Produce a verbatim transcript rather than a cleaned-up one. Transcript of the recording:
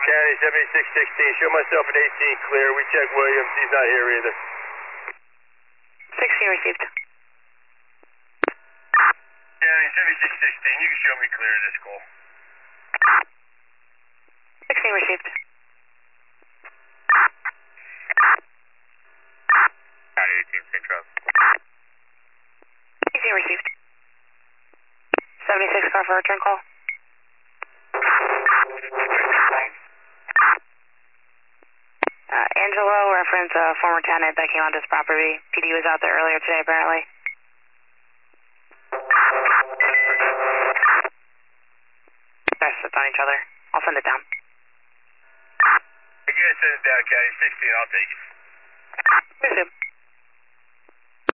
County, seventy-six sixteen. Show myself an eighteen clear. We check Williams. He's not here either. sixteen received. County, seventy-six sixteen. You can show me clear to this call. sixteen received. County, eighteen, same truck. eighteen received. seventy-six car for return call. Uh, Angelo, reference a former tenant that came onto this property. P D was out there earlier today, apparently. Guys stepped on each other. I'll send it down. You guys send it down, County. sixteen, I'll take it. Resume.